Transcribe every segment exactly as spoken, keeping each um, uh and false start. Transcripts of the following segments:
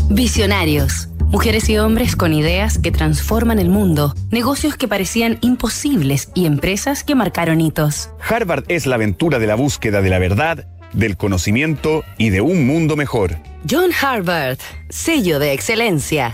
Visionarios. Mujeres y hombres con ideas que transforman el mundo, negocios que parecían imposibles y empresas que marcaron hitos. Harvard es la aventura de la búsqueda de la verdad, del conocimiento y de un mundo mejor. John Harvard, sello de excelencia.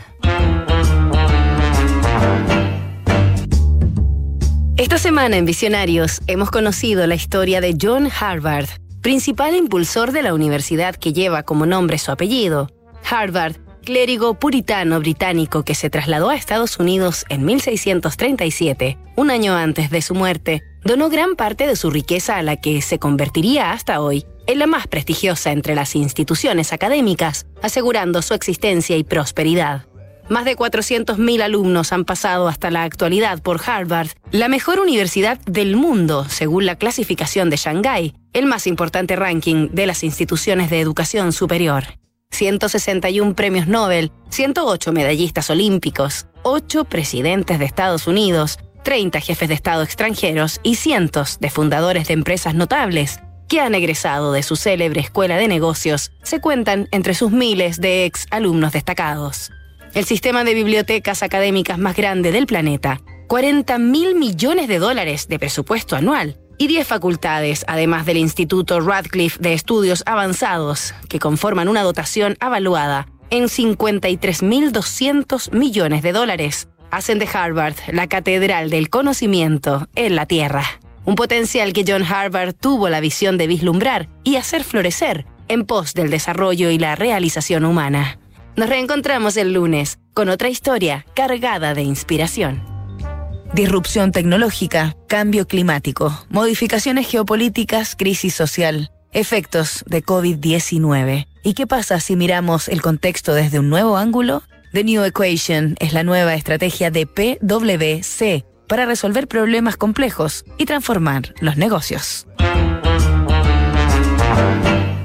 Esta semana en Visionarios hemos conocido la historia de John Harvard, principal impulsor de la universidad que lleva como nombre su apellido. Harvard, clérigo puritano británico que se trasladó a Estados Unidos en mil seiscientos treinta y siete, un año antes de su muerte, donó gran parte de su riqueza a la que se convertiría hasta hoy en la más prestigiosa entre las instituciones académicas, asegurando su existencia y prosperidad. Más de cuatrocientos mil alumnos han pasado hasta la actualidad por Harvard, la mejor universidad del mundo según la clasificación de Shanghái, el más importante ranking de las instituciones de educación superior. ciento sesenta y un premios Nobel, ciento ocho medallistas olímpicos, ocho presidentes de Estados Unidos, treinta jefes de Estado extranjeros y cientos de fundadores de empresas notables que han egresado de su célebre escuela de negocios se cuentan entre sus miles de ex alumnos destacados. El sistema de bibliotecas académicas más grande del planeta, cuarenta mil millones de dólares de presupuesto anual y diez facultades, además del Instituto Radcliffe de Estudios Avanzados, que conforman una dotación avaluada en cincuenta y tres mil doscientos millones de dólares, hacen de Harvard la catedral del conocimiento en la Tierra. Un potencial que John Harvard tuvo la visión de vislumbrar y hacer florecer en pos del desarrollo y la realización humana. Nos reencontramos el lunes con otra historia cargada de inspiración. Disrupción tecnológica, cambio climático, modificaciones geopolíticas, crisis social, efectos de covid diecinueve. ¿Y qué pasa si miramos el contexto desde un nuevo ángulo? The New Equation es la nueva estrategia de P W C para resolver problemas complejos y transformar los negocios.